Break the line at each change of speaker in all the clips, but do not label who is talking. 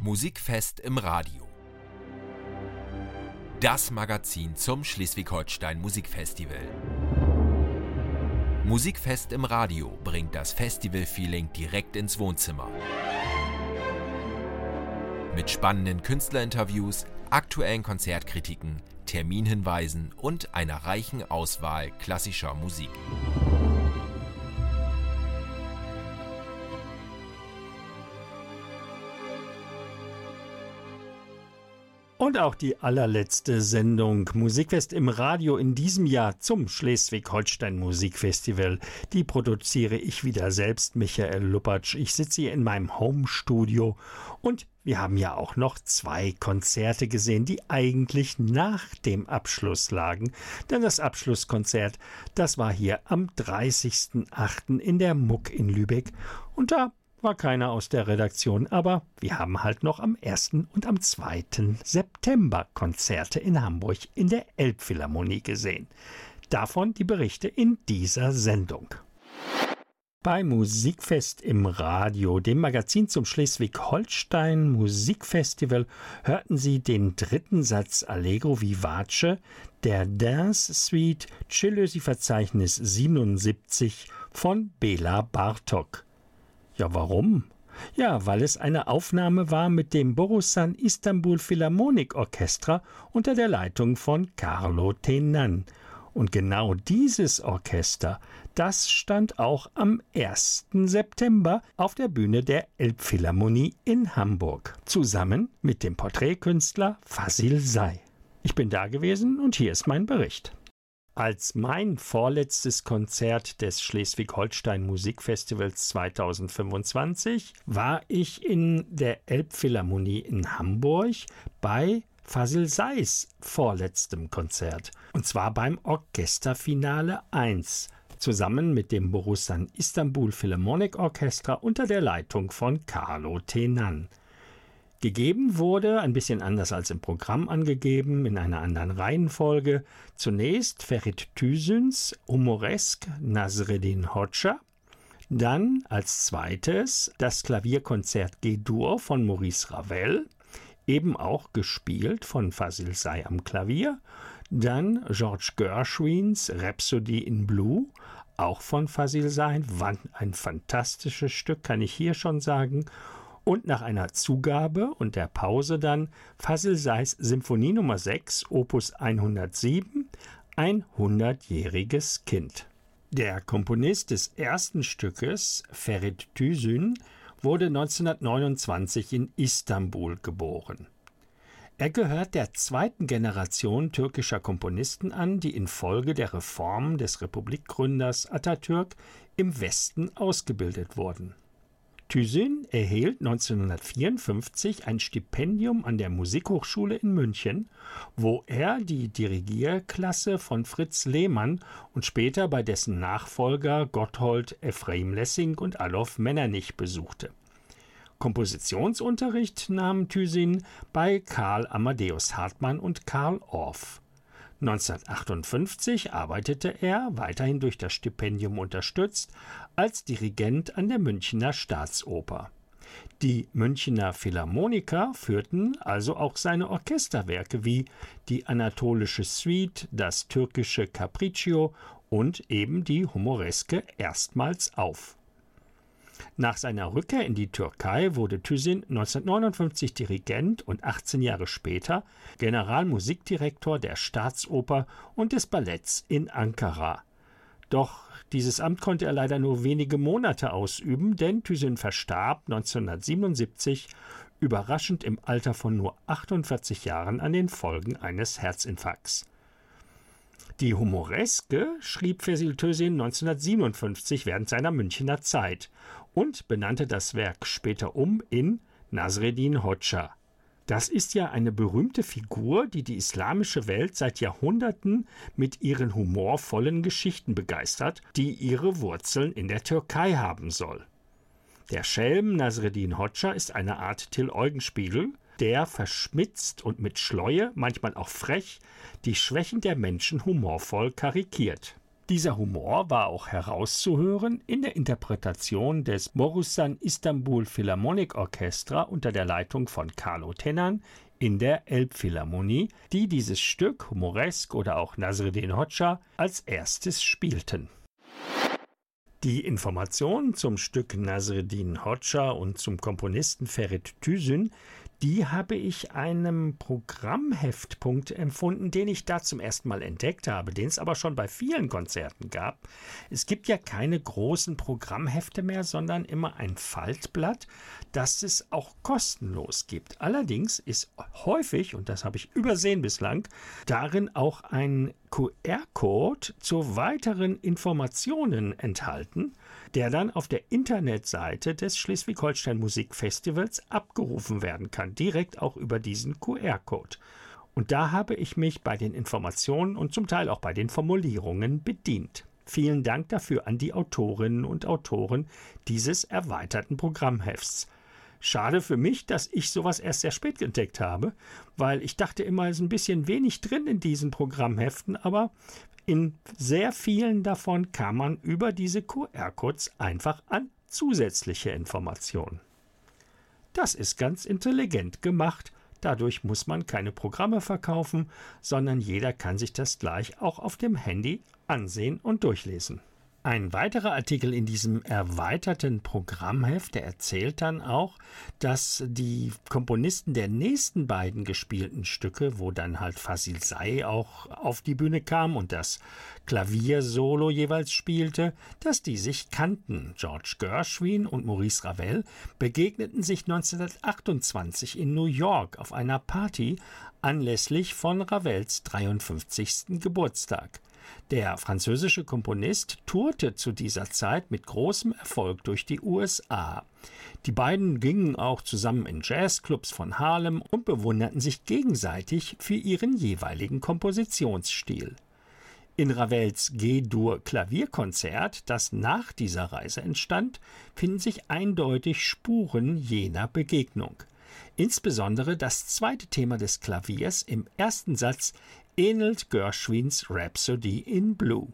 Musikfest im Radio. Das Magazin zum Schleswig-Holstein Musikfestival. Musikfest im Radio bringt das Festival-Feeling direkt ins Wohnzimmer. Mit spannenden Künstlerinterviews, aktuellen Konzertkritiken, Terminhinweisen und einer reichen Auswahl klassischer Musik.
Und auch die allerletzte Sendung Musikfest im Radio in diesem Jahr zum Schleswig-Holstein Musikfestival, die produziere ich wieder selbst, Michael Lupatsch. Ich sitze hier in meinem Home-Studio und wir haben ja auch noch 2 Konzerte gesehen, die eigentlich nach dem Abschluss lagen. Denn das Abschlusskonzert, das war hier am 30.08. in der Muck in Lübeck. Und da war keiner aus der Redaktion, aber wir haben halt noch am 1. und am 2. September Konzerte in Hamburg in der Elbphilharmonie gesehen. Davon die Berichte in dieser Sendung. Bei Musikfest im Radio, dem Magazin zum Schleswig-Holstein Musikfestival, hörten Sie den 3. Satz Allegro Vivace der Dance Suite Celösi Verzeichnis 77 von Bela Bartok. Ja, warum? Ja, weil es eine Aufnahme war mit dem Borusan Istanbul Philharmonic Orchestra unter der Leitung von Carlo Tenan. Und genau dieses Orchester, das stand auch am 1. September auf der Bühne der Elbphilharmonie in Hamburg, zusammen mit dem Porträtkünstler Fasil Say. Ich bin da gewesen und hier ist mein Bericht. Als mein vorletztes Konzert des Schleswig-Holstein Musikfestivals 2025 war ich in der Elbphilharmonie in Hamburg bei Fasil Says vorletztem Konzert. Und zwar beim Orchesterfinale 1, zusammen mit dem Borusan Istanbul Philharmonic Orchestra unter der Leitung von Carlo Tenan. Gegeben wurde, ein bisschen anders als im Programm angegeben, in einer anderen Reihenfolge, zunächst Ferit Tüzyns Humoresk Nasreddin Hoxha, dann als zweites das Klavierkonzert G-Dur von Maurice Ravel, eben auch gespielt von Fasil Say am Klavier, dann George Gershwins Rhapsody in Blue, auch von Fasil Say, ein fantastisches Stück, kann ich hier schon sagen. Und nach einer Zugabe und der Pause dann Fasil Says Symphonie Nummer 6, Opus 107, ein 100-jähriges Kind. Der Komponist des ersten Stückes, Ferit Tüzün, wurde 1929 in Istanbul geboren. Er gehört der 2. Generation türkischer Komponisten an, die infolge der Reform des Republikgründers Atatürk im Westen ausgebildet wurden. Tüzün erhielt 1954 ein Stipendium an der Musikhochschule in München, wo er die Dirigierklasse von Fritz Lehmann und später bei dessen Nachfolger Gotthold Ephraim Lessing und Adolf Metternich besuchte. Kompositionsunterricht nahm Tüzün bei Karl Amadeus Hartmann und Carl Orff. 1958 arbeitete er, weiterhin durch das Stipendium unterstützt, als Dirigent an der Münchner Staatsoper. Die Münchner Philharmoniker führten also auch seine Orchesterwerke wie die Anatolische Suite, das türkische Capriccio und eben die Humoreske erstmals auf. Nach seiner Rückkehr in die Türkei wurde Tüzün 1959 Dirigent und 18 Jahre später Generalmusikdirektor der Staatsoper und des Balletts in Ankara. Doch dieses Amt konnte er leider nur wenige Monate ausüben, denn Tüzün verstarb 1977 überraschend im Alter von nur 48 Jahren an den Folgen eines Herzinfarkts. Die Humoreske schrieb Fasil Tüzün 1957 während seiner Münchner Zeit und benannte das Werk später um in Nasreddin Hoxha. Das ist ja eine berühmte Figur, die die islamische Welt seit Jahrhunderten mit ihren humorvollen Geschichten begeistert, die ihre Wurzeln in der Türkei haben soll. Der Schelm Nasreddin Hoxha ist eine Art Till Eugenspiegel, der verschmitzt und mit Schläue, manchmal auch frech, die Schwächen der Menschen humorvoll karikiert. Dieser Humor war auch herauszuhören in der Interpretation des Borusan Istanbul Philharmonic Orchestra unter der Leitung von Carlo Tenan in der Elbphilharmonie, die dieses Stück, Humoresk oder auch Nasreddin Hoxha, als erstes spielten. Die Informationen zum Stück Nasreddin Hoxha und zum Komponisten Ferit Tüzün, die habe ich einem Programmheftpunkt empfunden, den ich da zum ersten Mal entdeckt habe, den es aber schon bei vielen Konzerten gab. Es gibt ja keine großen Programmhefte mehr, sondern immer ein Faltblatt, das es auch kostenlos gibt. Allerdings ist häufig, und das habe ich übersehen bislang, darin auch ein QR-Code zu weiteren Informationen enthalten, der dann auf der Internetseite des Schleswig-Holstein Musikfestivals abgerufen werden kann, direkt auch über diesen QR-Code. Und da habe ich mich bei den Informationen und zum Teil auch bei den Formulierungen bedient. Vielen Dank dafür an die Autorinnen und Autoren dieses erweiterten Programmhefts. Schade für mich, dass ich sowas erst sehr spät entdeckt habe, weil ich dachte immer, es ist ein bisschen wenig drin in diesen Programmheften, aber in sehr vielen davon kam man über diese QR-Codes einfach an zusätzliche Informationen. Das ist ganz intelligent gemacht. Dadurch muss man keine Programme verkaufen, sondern jeder kann sich das gleich auch auf dem Handy ansehen und durchlesen. Ein weiterer Artikel in diesem erweiterten Programmheft, der erzählt dann auch, dass die Komponisten der nächsten beiden gespielten Stücke, wo dann halt Fazil Say auch auf die Bühne kam und das Klaviersolo jeweils spielte, dass die sich kannten. George Gershwin und Maurice Ravel begegneten sich 1928 in New York auf einer Party anlässlich von Ravels 53. Geburtstag. Der französische Komponist tourte zu dieser Zeit mit großem Erfolg durch die USA. Die beiden gingen auch zusammen in Jazzclubs von Harlem und bewunderten sich gegenseitig für ihren jeweiligen Kompositionsstil. In Ravels G-Dur Klavierkonzert, das nach dieser Reise entstand, finden sich eindeutig Spuren jener Begegnung. Insbesondere das zweite Thema des Klaviers im ersten Satz ähnelt Gershwins Rhapsody in Blue.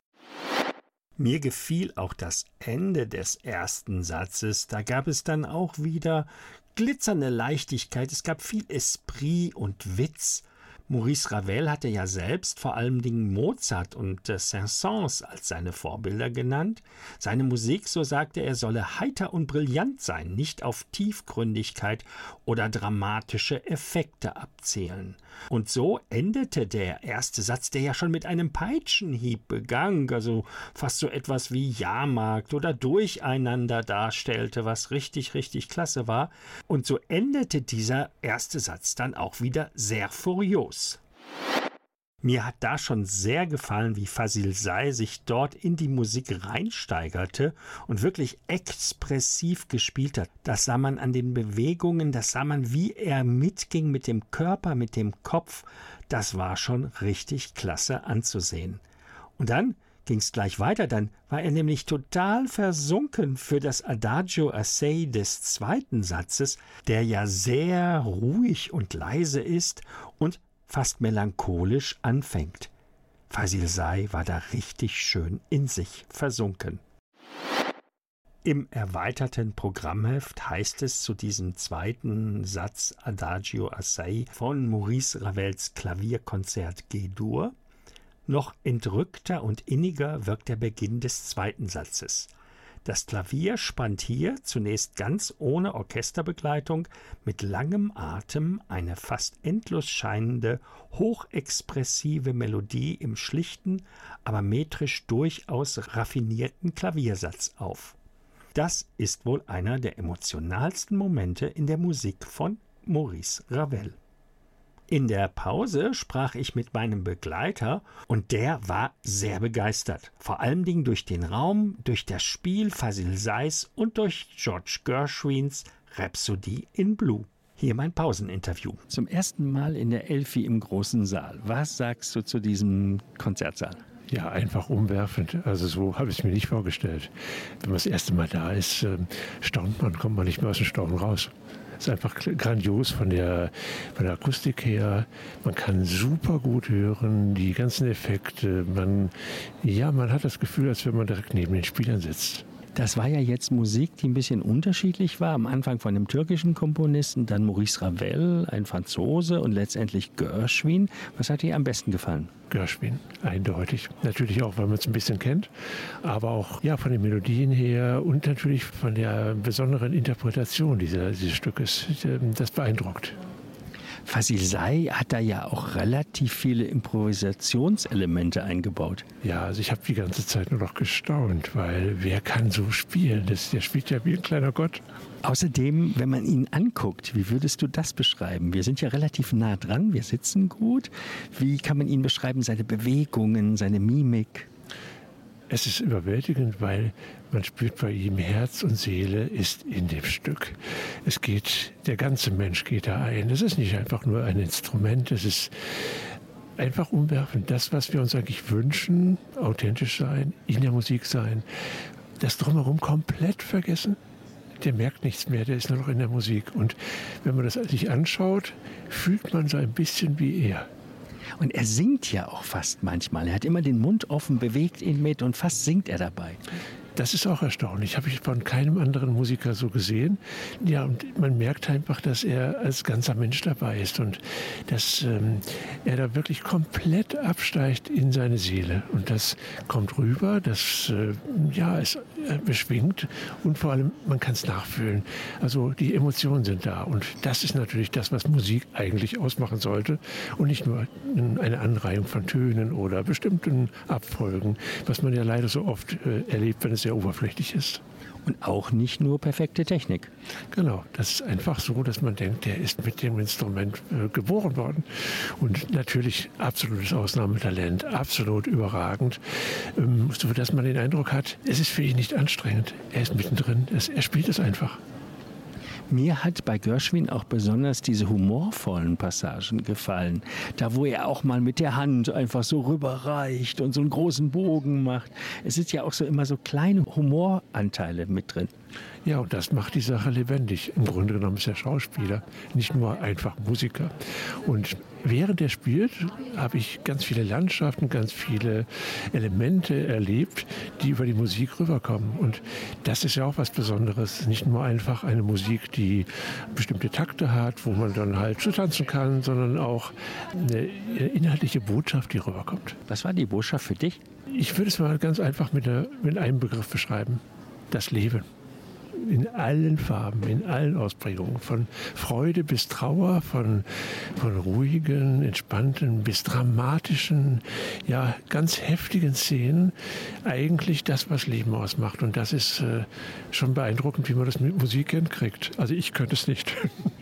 Mir gefiel auch das Ende des ersten Satzes. Da gab es dann auch wieder glitzernde Leichtigkeit. Es gab viel Esprit und Witz. Maurice Ravel hatte ja selbst vor allen Dingen Mozart und Saint-Saëns als seine Vorbilder genannt. Seine Musik, so sagte er, solle heiter und brillant sein, nicht auf Tiefgründigkeit oder dramatische Effekte abzielen. Und so endete der erste Satz, der ja schon mit einem Peitschenhieb begann, also fast so etwas wie Jahrmarkt oder Durcheinander darstellte, was richtig, richtig klasse war. Und so endete dieser erste Satz dann auch wieder sehr furios. Mir hat da schon sehr gefallen, wie Fazil Say sich dort in die Musik reinsteigerte und wirklich expressiv gespielt hat. Das sah man an den Bewegungen, das sah man, wie er mitging mit dem Körper, mit dem Kopf. Das war schon richtig klasse anzusehen. Und dann ging es gleich weiter, dann war er nämlich total versunken für das Adagio assai des zweiten Satzes, der ja sehr ruhig und leise ist und fast melancholisch anfängt. Fazil Say war da richtig schön in sich versunken. Im erweiterten Programmheft heißt es zu diesem zweiten Satz Adagio assai von Maurice Ravels Klavierkonzert G-Dur: Noch entrückter und inniger wirkt der Beginn des zweiten Satzes. Das Klavier spannt hier zunächst ganz ohne Orchesterbegleitung mit langem Atem eine fast endlos scheinende, hochexpressive Melodie im schlichten, aber metrisch durchaus raffinierten Klaviersatz auf. Das ist wohl einer der emotionalsten Momente in der Musik von Maurice Ravel. In der Pause sprach ich mit meinem Begleiter und der war sehr begeistert. Vor allen Dingen durch den Raum, durch das Spiel Fazil Says und durch George Gershwins Rhapsody in Blue. Hier mein Pauseninterview. Zum ersten Mal in der Elfi im großen Saal. Was sagst du zu diesem Konzertsaal?
Ja, einfach umwerfend. Also so habe ich es mir nicht vorgestellt. Wenn man das erste Mal da ist, staunt man, kommt man nicht mehr aus dem Staunen raus. Es ist einfach grandios von der Akustik her. Man kann super gut hören, die ganzen Effekte. Man hat das Gefühl, als wenn man direkt neben den Spielern sitzt.
Das war ja jetzt Musik, die ein bisschen unterschiedlich war. Am Anfang von einem türkischen Komponisten, dann Maurice Ravel, ein Franzose und letztendlich Gershwin. Was hat dir am besten gefallen?
Gershwin, eindeutig. Natürlich auch, weil man es ein bisschen kennt, aber auch von den Melodien her und natürlich von der besonderen Interpretation dieses Stückes. Das beeindruckt.
Fazil Say hat da ja auch relativ viele Improvisationselemente eingebaut.
Ja, also ich habe die ganze Zeit nur noch gestaunt, weil wer kann so spielen? Der spielt ja wie ein kleiner Gott.
Außerdem, wenn man ihn anguckt, wie würdest du das beschreiben? Wir sind ja relativ nah dran, wir sitzen gut. Wie kann man ihn beschreiben, seine Bewegungen, seine Mimik?
Es ist überwältigend, weil man spürt bei ihm, Herz und Seele ist in dem Stück. Der ganze Mensch geht da ein. Es ist nicht einfach nur ein Instrument, es ist einfach umwerfend. Das, was wir uns eigentlich wünschen, authentisch sein, in der Musik sein, das Drumherum komplett vergessen. Der merkt nichts mehr, der ist nur noch in der Musik. Und wenn man das sich anschaut, fühlt man so ein bisschen wie er.
Und er singt ja auch fast manchmal. Er hat immer den Mund offen, bewegt ihn mit und fast singt er dabei.
Das ist auch erstaunlich. Habe ich von keinem anderen Musiker so gesehen. Ja, und man merkt einfach, dass er als ganzer Mensch dabei ist und dass er da wirklich komplett absteigt in seine Seele. Und das kommt rüber, es beschwingt und vor allem, man kann es nachfühlen. Also die Emotionen sind da und das ist natürlich das, was Musik eigentlich ausmachen sollte und nicht nur eine Anreihung von Tönen oder bestimmten Abfolgen, was man ja leider so oft erlebt, wenn es sehr oberflächlich ist.
Und auch nicht nur perfekte Technik.
Genau, das ist einfach so, dass man denkt, der ist mit dem Instrument geboren worden. Und natürlich absolutes Ausnahmetalent, absolut überragend, so dass man den Eindruck hat, es ist für ihn nicht anstrengend. Er ist mittendrin, er spielt es einfach.
Mir hat bei Gershwin auch besonders diese humorvollen Passagen gefallen. Da, wo er auch mal mit der Hand einfach so rüberreicht und so einen großen Bogen macht. Es sind ja auch so immer so kleine Humoranteile mit drin.
Ja, und das macht die Sache lebendig. Im Grunde genommen ist er Schauspieler, nicht nur einfach Musiker. Und während er spielt, habe ich ganz viele Landschaften, ganz viele Elemente erlebt, die über die Musik rüberkommen. Und das ist ja auch was Besonderes. Nicht nur einfach eine Musik, die bestimmte Takte hat, wo man dann halt so tanzen kann, sondern auch eine inhaltliche Botschaft, die rüberkommt.
Was war die Botschaft für dich?
Ich würde es mal ganz einfach mit einem Begriff beschreiben. Das Leben. In allen Farben, in allen Ausprägungen. Von Freude bis Trauer, von ruhigen, entspannten bis dramatischen, ja, ganz heftigen Szenen. Eigentlich das, was Leben ausmacht. Und das ist schon beeindruckend, wie man das mit Musik hinkriegt. Also ich könnte es nicht.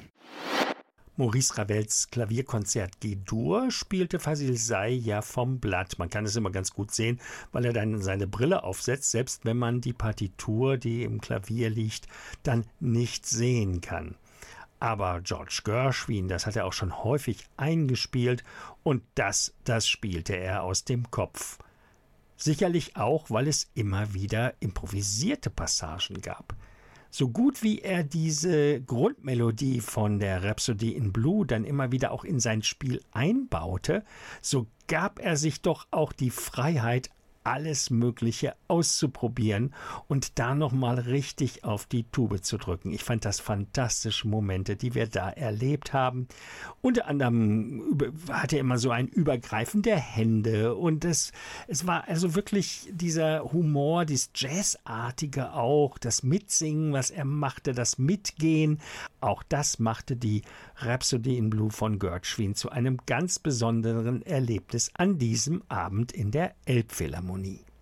Maurice Ravels Klavierkonzert G-Dur spielte Fazil Say ja vom Blatt. Man kann es immer ganz gut sehen, weil er dann seine Brille aufsetzt, selbst wenn man die Partitur, die im Klavier liegt, dann nicht sehen kann. Aber George Gershwin, das hat er auch schon häufig eingespielt und das spielte er aus dem Kopf. Sicherlich auch, weil es immer wieder improvisierte Passagen gab. So gut wie er diese Grundmelodie von der Rhapsody in Blue dann immer wieder auch in sein Spiel einbaute, so gab er sich doch auch die Freiheit, alles Mögliche auszuprobieren und da nochmal richtig auf die Tube zu drücken. Ich fand das fantastische Momente, die wir da erlebt haben. Unter anderem hatte er immer so ein Übergreifen der Hände und es war also wirklich dieser Humor, dieses Jazzartige auch, das Mitsingen, was er machte, das Mitgehen. Auch das machte die Rhapsody in Blue von Gershwin zu einem ganz besonderen Erlebnis an diesem Abend in der Elbphilharmonie.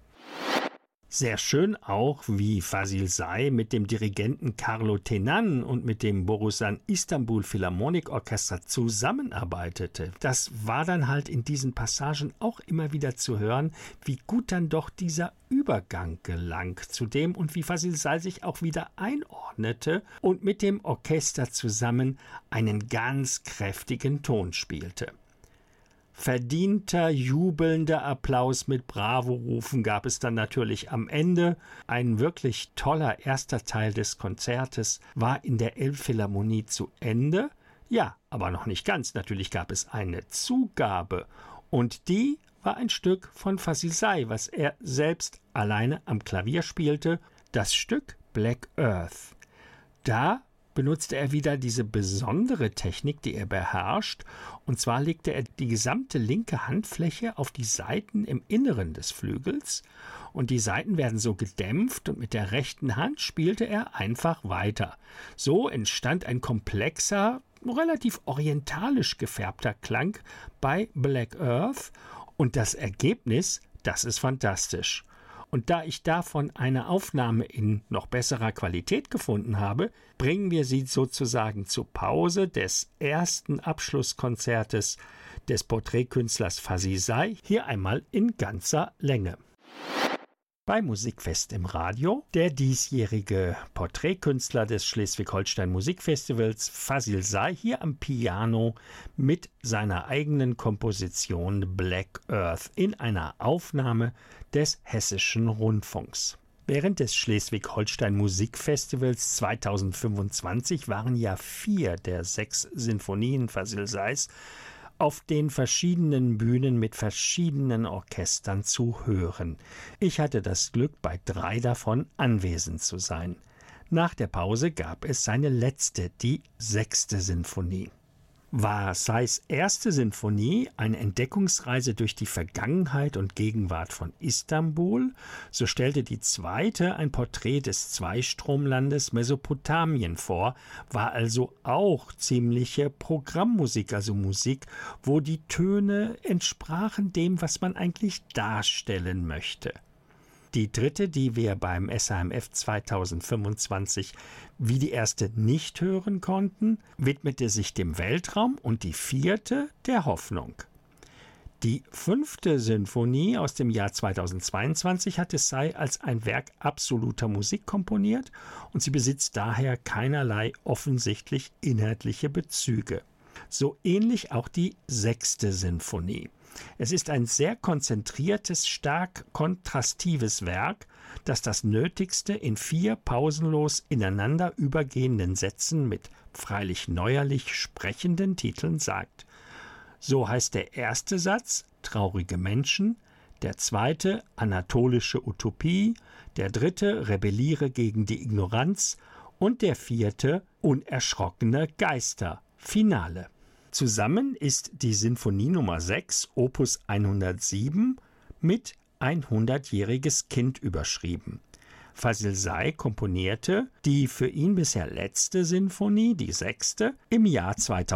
Sehr schön auch, wie Fazil Say mit dem Dirigenten Carlo Tenan und mit dem Borusan Istanbul Philharmonic Orchestra zusammenarbeitete. Das war dann halt in diesen Passagen auch immer wieder zu hören, wie gut dann doch dieser Übergang gelang zu dem und wie Fazil Say sich auch wieder einordnete und mit dem Orchester zusammen einen ganz kräftigen Ton spielte. verdienter, jubelnder Applaus mit Bravo-Rufen gab es dann natürlich am Ende. Ein wirklich toller erster Teil des Konzertes war in der Elbphilharmonie zu Ende. Ja, aber noch nicht ganz. Natürlich gab es eine Zugabe. Und die war ein Stück von Fazil Say, was er selbst alleine am Klavier spielte. Das Stück Black Earth. Da benutzte er wieder diese besondere Technik, die er beherrscht. Und zwar legte er die gesamte linke Handfläche auf die Saiten im Inneren des Flügels. Und die Saiten werden so gedämpft und mit der rechten Hand spielte er einfach weiter. So entstand ein komplexer, relativ orientalisch gefärbter Klang bei Black Earth. Und das Ergebnis, das ist fantastisch. Und da ich davon eine Aufnahme in noch besserer Qualität gefunden habe, bringen wir sie sozusagen zur Pause des ersten Abschlusskonzertes des Porträtkünstlers Fazil Say hier einmal in ganzer Länge. Bei Musikfest im Radio, der diesjährige Porträtkünstler des Schleswig-Holstein Musikfestivals Fazil Say hier am Piano mit seiner eigenen Komposition Black Earth in einer Aufnahme des Hessischen Rundfunks. Während des Schleswig-Holstein Musikfestivals 2025 waren ja 4 der 6 Sinfonien Fazil Says auf den verschiedenen Bühnen mit verschiedenen Orchestern zu hören. Ich hatte das Glück, bei 3 davon anwesend zu sein. Nach der Pause gab es seine letzte, die 6. Sinfonie. War Says erste Sinfonie eine Entdeckungsreise durch die Vergangenheit und Gegenwart von Istanbul, so stellte die zweite ein Porträt des Zweistromlandes Mesopotamien vor, war also auch ziemliche Programmmusik, also Musik, wo die Töne entsprachen dem, was man eigentlich darstellen möchte. Die dritte, die wir beim SAMF 2025 wie die erste nicht hören konnten, widmete sich dem Weltraum und die 4. der Hoffnung. Die 5. Sinfonie aus dem Jahr 2022 hatte Say als ein Werk absoluter Musik komponiert und sie besitzt daher keinerlei offensichtlich inhaltliche Bezüge. So ähnlich auch die 6. Sinfonie. Es ist ein sehr konzentriertes, stark kontrastives Werk, das das Nötigste in 4 pausenlos ineinander übergehenden Sätzen mit freilich neuerlich sprechenden Titeln sagt. So heißt der erste Satz Traurige Menschen, der zweite Anatolische Utopie, der dritte Rebelliere gegen die Ignoranz und der 4. Unerschrockene Geister, Finale. Zusammen ist die Sinfonie Nummer 6, Opus 107, mit 100-jähriges Kind überschrieben. Fazil Say komponierte die für ihn bisher letzte Sinfonie, die 6., im Jahr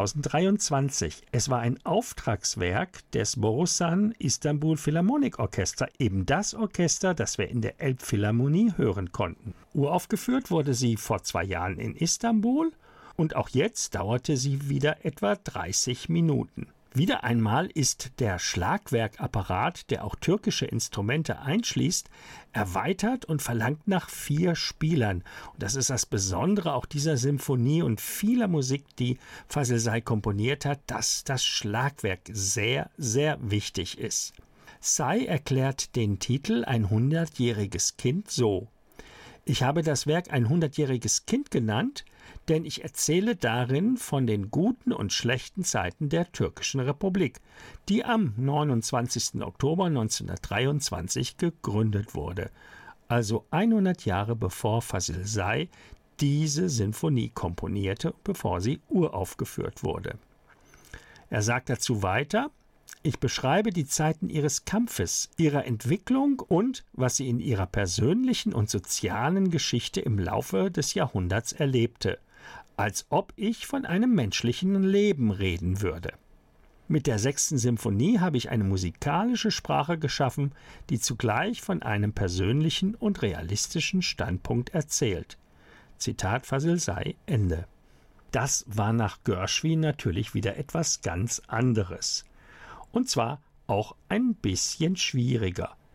2023. Es war ein Auftragswerk des Borusan Istanbul Philharmonic Orchester, eben das Orchester, das wir in der Elbphilharmonie hören konnten. Uraufgeführt wurde sie vor 2 Jahren in Istanbul. Und auch jetzt dauerte sie wieder etwa 30 Minuten. Wieder einmal ist der Schlagwerkapparat, der auch türkische Instrumente einschließt, erweitert und verlangt nach 4 Spielern. Und das ist das Besondere auch dieser Symphonie und vieler Musik, die Fazil Say komponiert hat, dass das Schlagwerk sehr, sehr wichtig ist. Say erklärt den Titel Ein 100-jähriges Kind so: Ich habe das Werk ein 100-jähriges Kind genannt, denn ich erzähle darin von den guten und schlechten Zeiten der türkischen Republik, die am 29. Oktober 1923 gegründet wurde, also 100 Jahre bevor Fazil Say diese Sinfonie komponierte, bevor sie uraufgeführt wurde. Er sagt dazu weiter: Ich beschreibe die Zeiten ihres Kampfes, ihrer Entwicklung und was sie in ihrer persönlichen und sozialen Geschichte im Laufe des Jahrhunderts erlebte, als ob ich von einem menschlichen Leben reden würde. Mit der 6. Sinfonie habe ich eine musikalische Sprache geschaffen, die zugleich von einem persönlichen und realistischen Standpunkt erzählt. Zitat Fazil Say, Ende. Das war nach Gershwin natürlich wieder etwas ganz anderes. Und zwar auch ein bisschen schwieriger.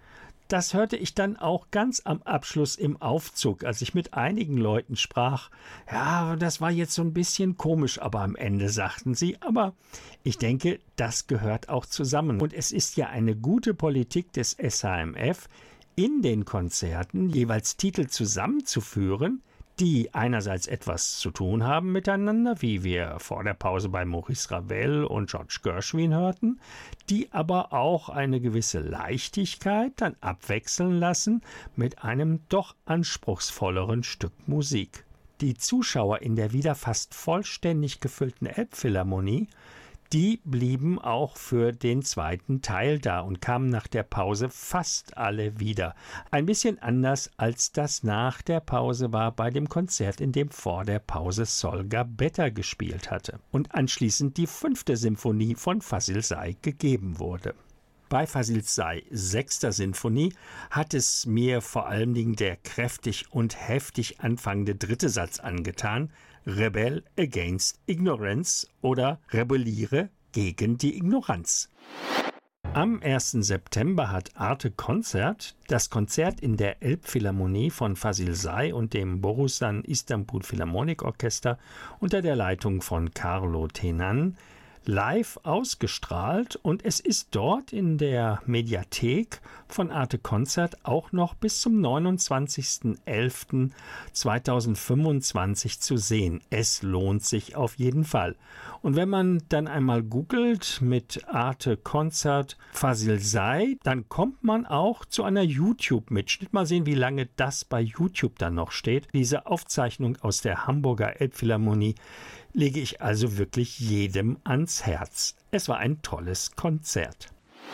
Das hörte ich dann auch ganz am Abschluss im Aufzug, als ich mit einigen Leuten sprach. Ja, das war jetzt so ein bisschen komisch, aber am Ende sagten sie, aber ich denke, das gehört auch zusammen. Und es ist ja eine gute Politik des SHMF, in den Konzerten jeweils Titel zusammenzuführen, die einerseits etwas zu tun haben miteinander, wie wir vor der Pause bei Maurice Ravel und George Gershwin hörten, die aber auch eine gewisse Leichtigkeit dann abwechseln lassen mit einem doch anspruchsvolleren Stück Musik. Die Zuschauer in der wieder fast vollständig gefüllten Elbphilharmonie, die blieben auch für den zweiten Teil da und kamen nach der Pause fast alle wieder. Ein bisschen anders, als das nach der Pause war bei dem Konzert, in dem vor der Pause Sol Gabetta gespielt hatte und anschließend die 5. Symphonie von Fazil Say gegeben wurde. Bei Fazil Say 6. Sinfonie hat es mir vor allen Dingen der kräftig und heftig anfangende 3. Satz angetan, Rebel against Ignorance oder Rebelliere gegen die Ignoranz. Am 1. September hat Arte Concert das Konzert in der Elbphilharmonie von Fazil Say und dem Borusan Istanbul Philharmonic Orchester unter der Leitung von Carlo Tenan live ausgestrahlt und es ist dort in der Mediathek von Arte Concert auch noch bis zum 29.11.2025 zu sehen. Es lohnt sich auf jeden Fall. Und wenn man dann einmal googelt mit Arte Concert Fazil Say, dann kommt man auch zu einer YouTube-Mitschnitt. Mal sehen, wie lange das bei YouTube dann noch steht. Diese Aufzeichnung aus der Hamburger Elbphilharmonie lege ich also wirklich jedem ans Herz. Es war ein tolles Konzert.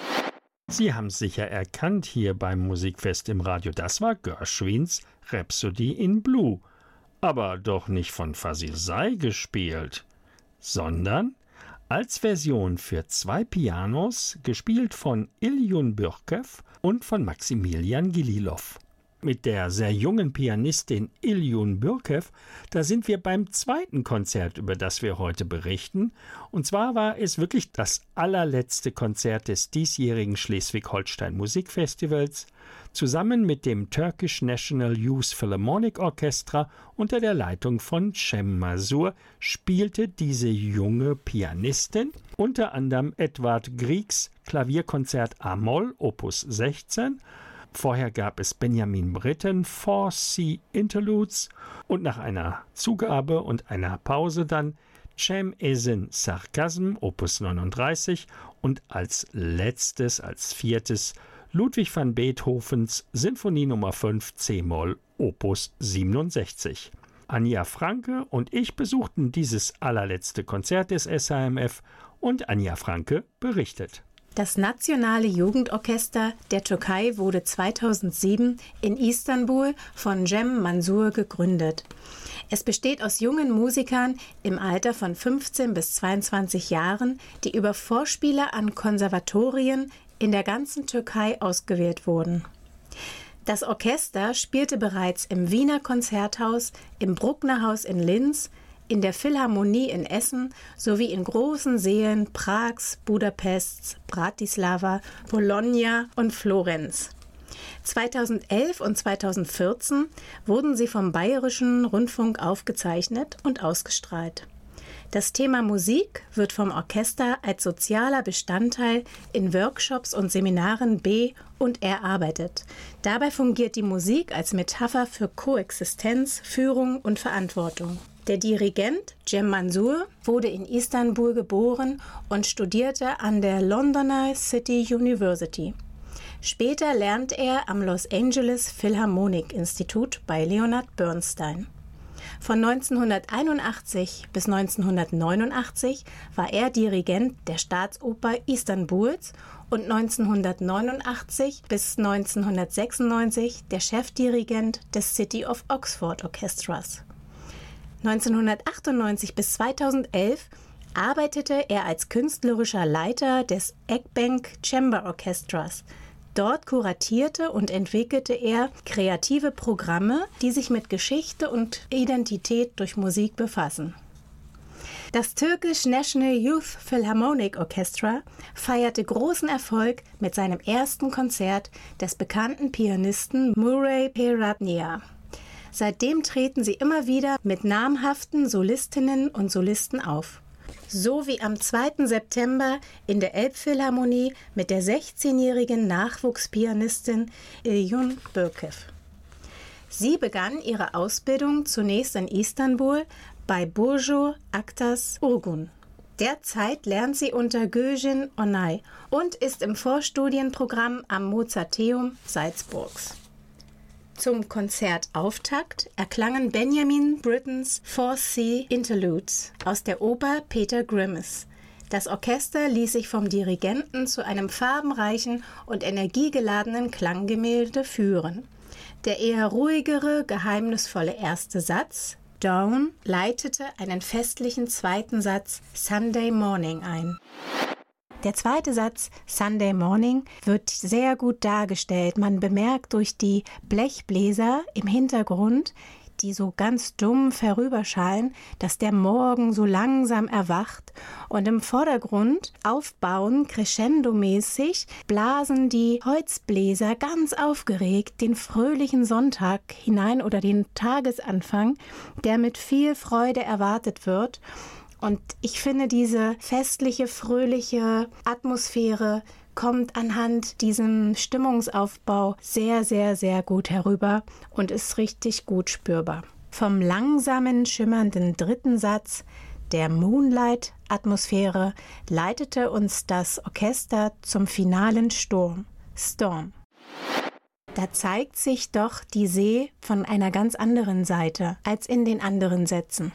Sie haben es sicher erkannt hier beim Musikfest im Radio. Das war Gershwins Rhapsody in Blue. Aber doch nicht von Fazil Say gespielt, sondern als Version für 2 Pianos, gespielt von Iljun Bürkew und von Maximilian Gililov. Mit der sehr jungen Pianistin Iljun Bürkew, da sind wir beim zweiten Konzert, über das wir heute berichten. Und zwar war es wirklich das allerletzte Konzert des diesjährigen Schleswig-Holstein Musikfestivals. Zusammen mit dem Turkish National Youth Philharmonic Orchestra unter der Leitung von Cem Mazur spielte diese junge Pianistin unter anderem Edvard Griegs Klavierkonzert A-Moll Opus 16. Vorher gab es Benjamin Britten 4C Interludes und nach einer Zugabe und einer Pause dann Cem Esin Sarkasm Opus 39 und als letztes, als 4. Ludwig van Beethovens Sinfonie Nummer 5 C-Moll Opus 67. Anja Franke und ich besuchten dieses allerletzte Konzert des SHMF und Anja Franke berichtet.
Das Nationale Jugendorchester der Türkei wurde 2007 in Istanbul von Cem Mazur gegründet. Es besteht aus jungen Musikern im Alter von 15 bis 22 Jahren, die über Vorspiele an Konservatorien in der ganzen Türkei ausgewählt wurden. Das Orchester spielte bereits im Wiener Konzerthaus, im Brucknerhaus in Linz, in der Philharmonie in Essen sowie in großen Sälen Prags, Budapests, Bratislava, Bologna und Florenz. 2011 und 2014 wurden sie vom Bayerischen Rundfunk aufgezeichnet und ausgestrahlt. Das Thema Musik wird vom Orchester als sozialer Bestandteil in Workshops und Seminaren und erarbeitet. Dabei fungiert die Musik als Metapher für Koexistenz, Führung und Verantwortung. Der Dirigent Cem Mazur wurde in Istanbul geboren und studierte an der Londoner City University. Später lernte er am Los Angeles Philharmonic Institute bei Leonard Bernstein. Von 1981 bis 1989 war er Dirigent der Staatsoper Istanbuls und 1989 bis 1996 der Chefdirigent des City of Oxford Orchestras. 1998 bis 2011 arbeitete er als künstlerischer Leiter des Egbank Chamber Orchestras. Dort kuratierte und entwickelte er kreative Programme, die sich mit Geschichte und Identität durch Musik befassen. Das Turkish National Youth Philharmonic Orchestra feierte großen Erfolg mit seinem ersten Konzert des bekannten Pianisten Murray Peradnia. Seitdem treten sie immer wieder mit namhaften Solistinnen und Solisten auf. So wie am 2. September in der Elbphilharmonie mit der 16-jährigen Nachwuchspianistin Ilyun Bürkev. Sie begann ihre Ausbildung zunächst in Istanbul bei Burcu Aktas Urgun. Derzeit lernt sie unter Gülcan Onay und ist im Vorstudienprogramm am Mozarteum Salzburgs. Zum Konzertauftakt erklangen Benjamin Brittens 4C Interludes aus der Oper Peter Grimes. Das Orchester ließ sich vom Dirigenten zu einem farbenreichen und energiegeladenen Klanggemälde führen. Der eher ruhigere, geheimnisvolle erste Satz, Dawn, leitete einen festlichen zweiten Satz, Sunday Morning, ein. Der zweite Satz, Sunday Morning, wird sehr gut dargestellt. Man bemerkt durch die Blechbläser im Hintergrund, die so ganz dumm vorüberschallen, dass der Morgen so langsam erwacht, und im Vordergrund aufbauen, crescendomäßig, blasen die Holzbläser ganz aufgeregt den fröhlichen Sonntag hinein oder den Tagesanfang, der mit viel Freude erwartet wird. Und ich finde, diese festliche, fröhliche Atmosphäre kommt anhand diesem Stimmungsaufbau sehr, sehr, sehr gut herüber und ist richtig gut spürbar. Vom langsamen, schimmernden dritten Satz der Moonlight-Atmosphäre leitete uns das Orchester zum finalen Storm. Da zeigt sich doch die See von einer ganz anderen Seite als in den anderen Sätzen.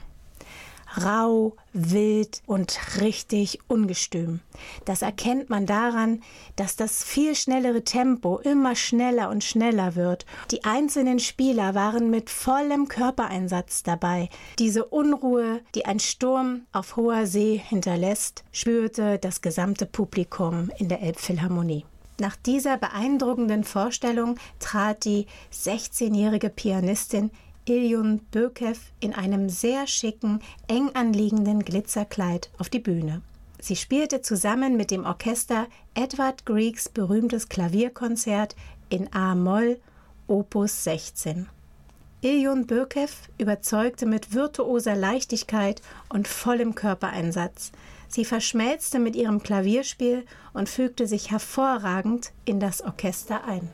Rau, wild und richtig ungestüm. Das erkennt man daran, dass das viel schnellere Tempo immer schneller und schneller wird. Die einzelnen Spieler waren mit vollem Körpereinsatz dabei. Diese Unruhe, die ein Sturm auf hoher See hinterlässt, spürte das gesamte Publikum in der Elbphilharmonie. Nach dieser beeindruckenden Vorstellung trat die 16-jährige Pianistin Ilyun Bürkev in einem sehr schicken, eng anliegenden Glitzerkleid auf die Bühne. Sie spielte zusammen mit dem Orchester Edvard Griegs berühmtes Klavierkonzert in A-Moll, Opus 16. Ilyun Bürkev überzeugte mit virtuoser Leichtigkeit und vollem Körpereinsatz. Sie verschmelzte mit ihrem Klavierspiel und fügte sich hervorragend in das Orchester ein.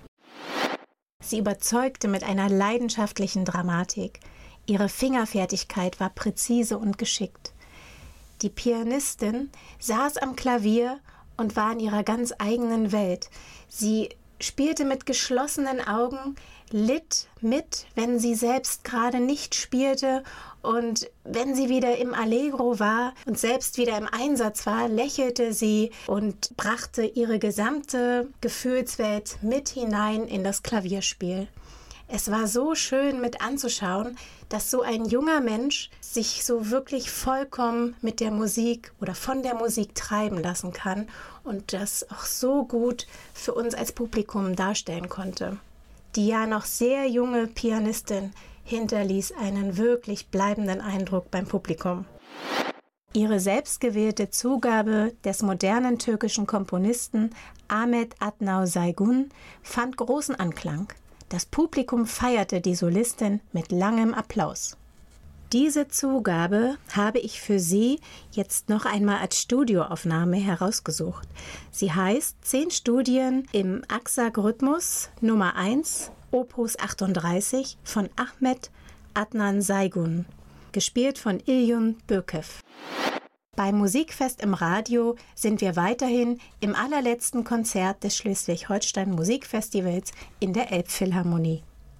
Sie überzeugte mit einer leidenschaftlichen Dramatik. Ihre Fingerfertigkeit war präzise und geschickt. Die Pianistin saß am Klavier und war in ihrer ganz eigenen Welt. Sie spielte mit geschlossenen Augen, litt mit, wenn sie selbst gerade nicht spielte, und wenn sie wieder im Allegro war und selbst wieder im Einsatz war, lächelte sie und brachte ihre gesamte Gefühlswelt mit hinein in das Klavierspiel. Es war so schön mit anzuschauen, dass so ein junger Mensch sich so wirklich vollkommen mit der Musik oder von der Musik treiben lassen kann und das auch so gut für uns als Publikum darstellen konnte. Die ja noch sehr junge Pianistin hinterließ einen wirklich bleibenden Eindruck beim Publikum. Ihre selbstgewählte Zugabe des modernen türkischen Komponisten Ahmet Adnan Saygun fand großen Anklang. Das Publikum feierte die Solistin mit langem Applaus. Diese Zugabe habe ich für Sie jetzt noch einmal als Studioaufnahme herausgesucht. Sie heißt 10 Studien im Aksak-Rhythmus Nummer 1, Opus 38 von Ahmet Adnan Saygun, gespielt von Ilyun Bürkev. Beim Musikfest im Radio sind wir weiterhin im allerletzten Konzert des Schleswig-Holstein Musikfestivals in der Elbphilharmonie.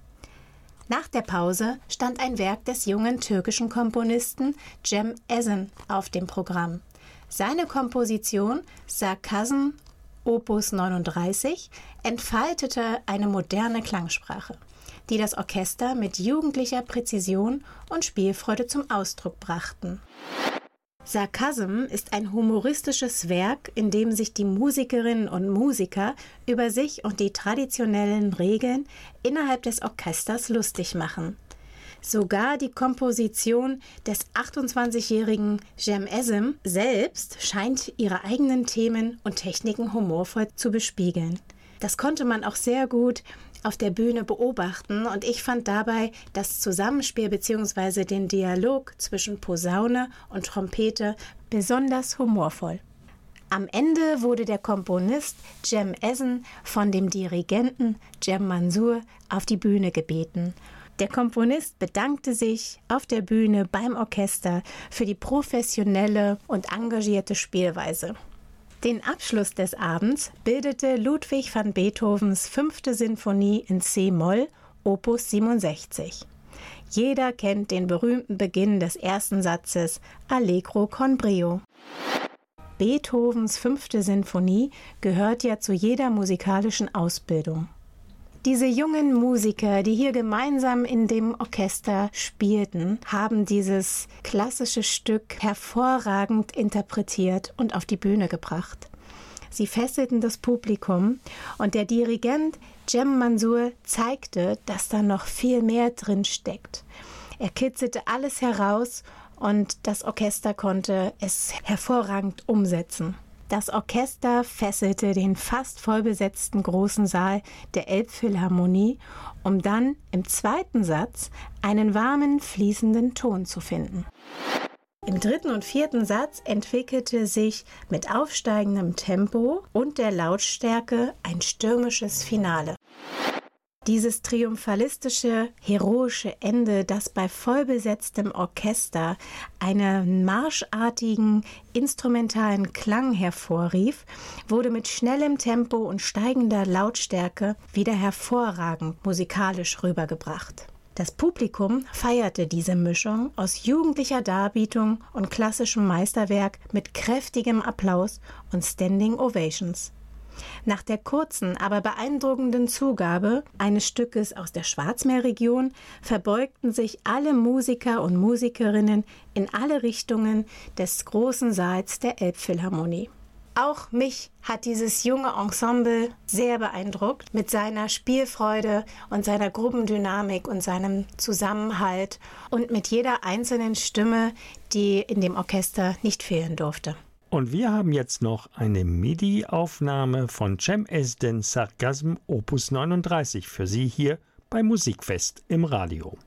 Nach der Pause stand ein Werk des jungen türkischen Komponisten Cem Ezen auf dem Programm. Seine Komposition Sarkasm Opus 39 entfaltete eine moderne Klangsprache, die das Orchester mit jugendlicher Präzision und Spielfreude zum Ausdruck brachten. Sarkasm ist ein humoristisches Werk, in dem sich die Musikerinnen und Musiker über sich und die traditionellen Regeln innerhalb des Orchesters lustig machen. Sogar die Komposition des 28-jährigen Cem Esim selbst scheint ihre eigenen Themen und Techniken humorvoll zu bespiegeln. Das konnte man auch sehr gut auf der Bühne beobachten und ich fand dabei das Zusammenspiel bzw. den Dialog zwischen Posaune und Trompete besonders humorvoll. Am Ende wurde der Komponist Cem Esim von dem Dirigenten Cem Mansur auf die Bühne gebeten. Der Komponist bedankte sich auf der Bühne beim Orchester für die professionelle und engagierte Spielweise. Den Abschluss des Abends bildete Ludwig van Beethovens 5. Sinfonie in C-Moll, Opus 67. Jeder kennt den berühmten Beginn des ersten Satzes Allegro con brio. Beethovens 5. Sinfonie gehört ja zu jeder musikalischen Ausbildung. Diese jungen Musiker, die hier gemeinsam in dem Orchester spielten, haben dieses klassische Stück hervorragend interpretiert und auf die Bühne gebracht. Sie fesselten das Publikum und der Dirigent Cem Mansur zeigte, dass da noch viel mehr drin steckt. Er kitzelte alles heraus und das Orchester konnte es hervorragend umsetzen. Das Orchester fesselte den fast vollbesetzten großen Saal der Elbphilharmonie, um dann im zweiten Satz einen warmen, fließenden Ton zu finden. Im dritten und vierten Satz entwickelte sich mit aufsteigendem Tempo und der Lautstärke ein stürmisches Finale. Dieses triumphalistische, heroische Ende, das bei vollbesetztem Orchester einen marschartigen, instrumentalen Klang hervorrief, wurde mit schnellem Tempo und steigender Lautstärke wieder hervorragend musikalisch rübergebracht. Das Publikum feierte diese Mischung aus jugendlicher Darbietung und klassischem Meisterwerk mit kräftigem Applaus und Standing Ovations. Nach der kurzen, aber beeindruckenden Zugabe eines Stückes aus der Schwarzmeerregion verbeugten sich alle Musiker und Musikerinnen in alle Richtungen des großen Saals der Elbphilharmonie. Auch mich hat dieses junge Ensemble sehr beeindruckt mit seiner Spielfreude und seiner Gruppendynamik und seinem Zusammenhalt und mit jeder einzelnen Stimme, die in dem Orchester nicht fehlen durfte.
Und wir haben jetzt noch eine MIDI-Aufnahme von Cem Esim Sargasm Opus 39 für Sie hier bei Musikfest im Radio.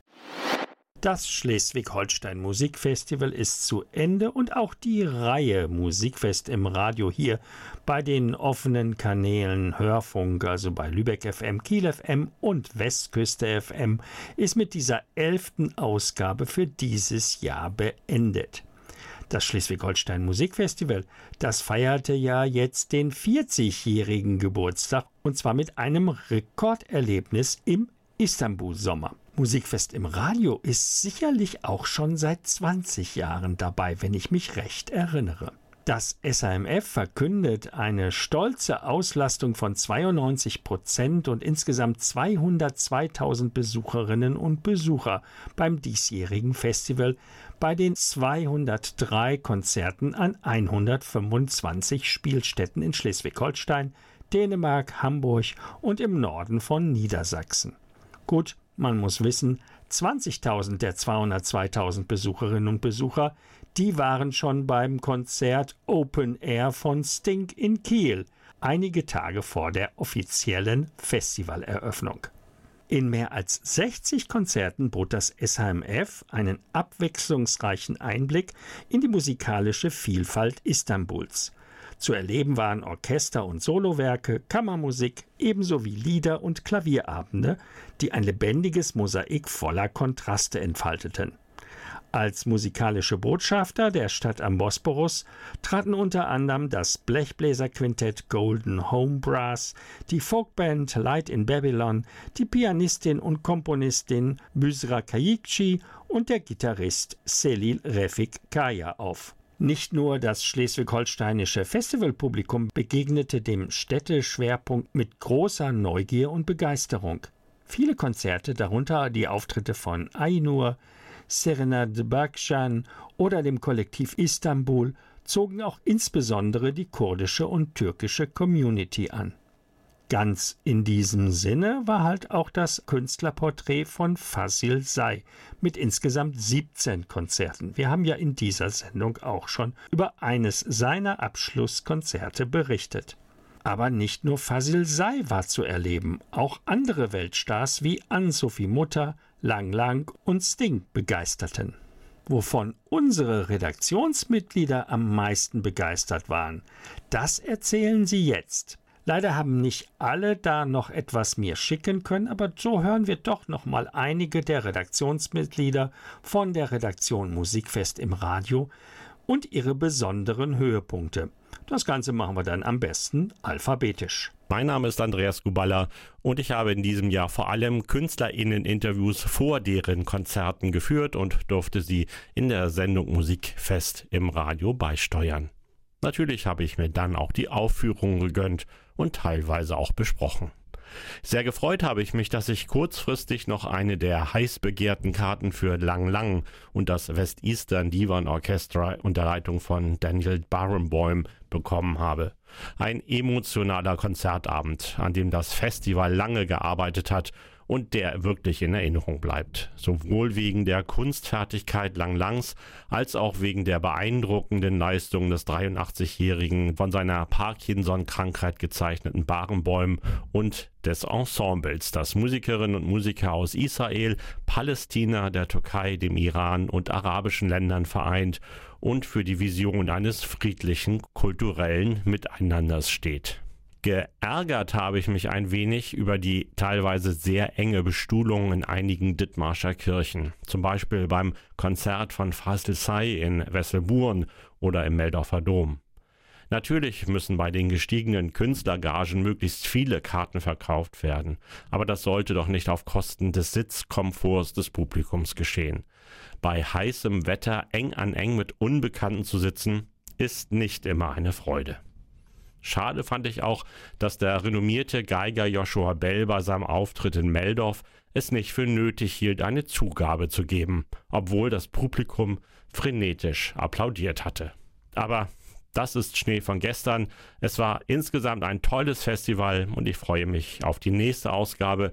Das Schleswig-Holstein Musikfestival ist zu Ende und auch die Reihe Musikfest im Radio hier bei den offenen Kanälen Hörfunk, also bei Lübeck FM, Kiel FM und Westküste FM, ist mit dieser 11. Ausgabe für dieses Jahr beendet. Das Schleswig-Holstein Musikfestival, das feierte ja jetzt den 40-jährigen Geburtstag und zwar mit einem Rekorderlebnis im Istanbul-Sommer. Musikfest im Radio ist sicherlich auch schon seit 20 Jahren dabei, wenn ich mich recht erinnere. Das SAMF verkündet eine stolze Auslastung von 92% und insgesamt 202.000 Besucherinnen und Besucher beim diesjährigen Festival bei den 203 Konzerten an 125 Spielstätten in Schleswig-Holstein, Dänemark, Hamburg und im Norden von Niedersachsen. Gut, man muss wissen, 20.000 der 202.000 Besucherinnen und Besucher, die waren schon beim Konzert Open Air von Sting in Kiel, einige Tage vor der offiziellen Festivaleröffnung. In mehr als 60 Konzerten bot das SAMF einen abwechslungsreichen Einblick in die musikalische Vielfalt Istanbuls. Zu erleben waren Orchester- und Solowerke, Kammermusik, ebenso wie Lieder- und Klavierabende, die ein lebendiges Mosaik voller Kontraste entfalteten. Als musikalische Botschafter der Stadt am Bosporus traten unter anderem das Blechbläserquintett Golden Home Brass, die Folkband Light in Babylon, die Pianistin und Komponistin Büsra Kayikci und der Gitarrist Celil Refik Kaya auf. Nicht nur das schleswig-holsteinische Festivalpublikum begegnete dem Städteschwerpunkt mit großer Neugier und Begeisterung. Viele Konzerte, darunter die Auftritte von Aynur, Serenade Bakcan oder dem Kollektiv Istanbul, zogen auch insbesondere die kurdische und türkische Community an. Ganz in diesem Sinne war halt auch das Künstlerporträt von Fazil Say mit insgesamt 17 Konzerten. Wir haben ja in dieser Sendung auch schon über eines seiner Abschlusskonzerte berichtet. Aber nicht nur Fazil Say war zu erleben, auch andere Weltstars wie Ann-Sophie Mutter, Lang Lang und Sting begeisterten. Wovon unsere Redaktionsmitglieder am meisten begeistert waren, das erzählen sie jetzt. Leider haben nicht alle da noch etwas mir schicken können, aber so hören wir doch noch mal einige der Redaktionsmitglieder von der Redaktion Musikfest im Radio und ihre besonderen Höhepunkte. Das Ganze machen wir dann am besten alphabetisch.
Mein Name ist Andreas Guballa und ich habe in diesem Jahr vor allem KünstlerInnen-Interviews vor deren Konzerten geführt und durfte sie in der Sendung Musikfest im Radio beisteuern. Natürlich habe ich mir dann auch die Aufführungen gegönnt und teilweise auch besprochen. Sehr gefreut habe ich mich, dass ich kurzfristig noch eine der heiß begehrten Karten für Lang Lang und das West-Eastern Divan Orchestra unter Leitung von Daniel Barenboim bekommen habe. Ein emotionaler Konzertabend, an dem das Festival lange gearbeitet hat und der wirklich in Erinnerung bleibt. Sowohl wegen der Kunstfertigkeit Lang Langs als auch wegen der beeindruckenden Leistung des 83-jährigen, von seiner Parkinson-Krankheit gezeichneten Barenboim und des Ensembles, das Musikerinnen und Musiker aus Israel, Palästina, der Türkei, dem Iran und arabischen Ländern vereint und für die Vision eines friedlichen, kulturellen Miteinanders steht. Geärgert habe ich mich ein wenig über die teilweise sehr enge Bestuhlung in einigen Dithmarscher Kirchen, zum Beispiel beim Konzert von Fazil Say in Wesselburen oder im Meldorfer Dom. Natürlich müssen bei den gestiegenen Künstlergagen möglichst viele Karten verkauft werden, aber das sollte doch nicht auf Kosten des Sitzkomforts des Publikums geschehen. Bei heißem Wetter eng an eng mit Unbekannten zu sitzen, ist nicht immer eine Freude. Schade fand ich auch, dass der renommierte Geiger Joshua Bell bei seinem Auftritt in Meldorf es nicht für nötig hielt, eine Zugabe zu geben, obwohl das Publikum frenetisch applaudiert hatte. Aber das ist Schnee von gestern. Es war insgesamt ein tolles Festival und ich freue mich auf die nächste Ausgabe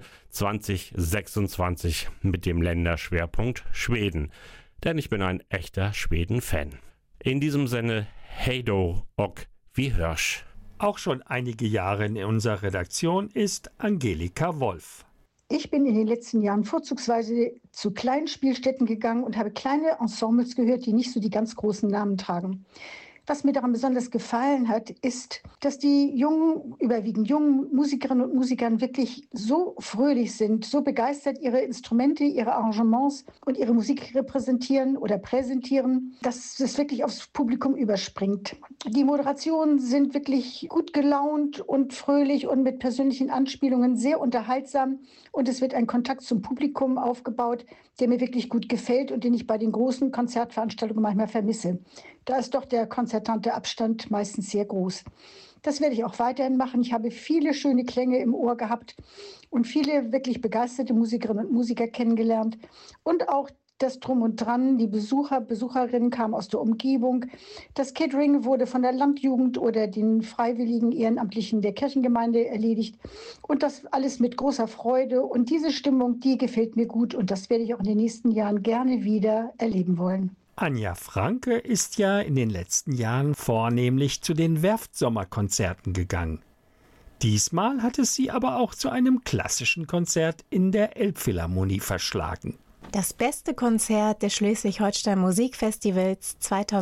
2026 mit dem Länderschwerpunkt Schweden. Denn ich bin ein echter Schweden-Fan. In diesem Sinne, hej då och vi hörs.
Auch schon einige Jahre in unserer Redaktion ist Angelika Wolf.
Ich bin in den letzten Jahren vorzugsweise zu kleinen Spielstätten gegangen und habe kleine Ensembles gehört, die nicht so die ganz großen Namen tragen. Was mir daran besonders gefallen hat, ist, dass die überwiegend jungen Musikerinnen und Musiker wirklich so fröhlich sind, so begeistert ihre Instrumente, ihre Arrangements und ihre Musik repräsentieren oder präsentieren, dass es wirklich aufs Publikum überspringt. Die Moderationen sind wirklich gut gelaunt und fröhlich und mit persönlichen Anspielungen sehr unterhaltsam und es wird ein Kontakt zum Publikum aufgebaut, der mir wirklich gut gefällt und den ich bei den großen Konzertveranstaltungen manchmal vermisse. Da ist doch der konzertante Abstand meistens sehr groß. Das werde ich auch weiterhin machen. Ich habe viele schöne Klänge im Ohr gehabt und viele wirklich begeisterte Musikerinnen und Musiker kennengelernt. Und auch das Drum und Dran, die Besucherinnen kamen aus der Umgebung. Das Catering wurde von der Landjugend oder den freiwilligen Ehrenamtlichen der Kirchengemeinde erledigt. Und das alles mit großer Freude. Und diese Stimmung, die gefällt mir gut. Und das werde ich auch in den nächsten Jahren gerne wieder erleben wollen.
Anja Franke ist ja in den letzten Jahren vornehmlich zu den Werftsommerkonzerten gegangen. Diesmal hat es sie aber auch zu einem klassischen Konzert in der Elbphilharmonie verschlagen.
Das beste Konzert des Schleswig-Holstein Musikfestivals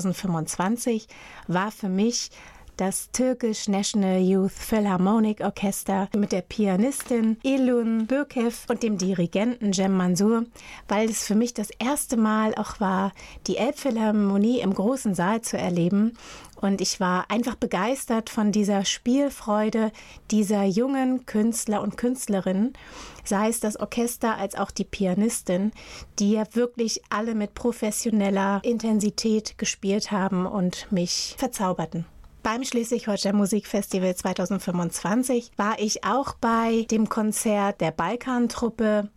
2025 war für mich das Turkish National Youth Philharmonic Orchester mit der Pianistin Ilun Bürkev und dem Dirigenten Cem Mansur, weil es für mich das erste Mal auch war, die Elbphilharmonie im großen Saal zu erleben. Und ich war einfach begeistert von dieser Spielfreude dieser jungen Künstler und Künstlerinnen, sei es das Orchester als auch die Pianistin, die ja wirklich alle mit professioneller Intensität gespielt haben und mich verzauberten. Beim Schleswig-Holstein Musikfestival 2025 war ich auch bei dem Konzert der Balkantruppe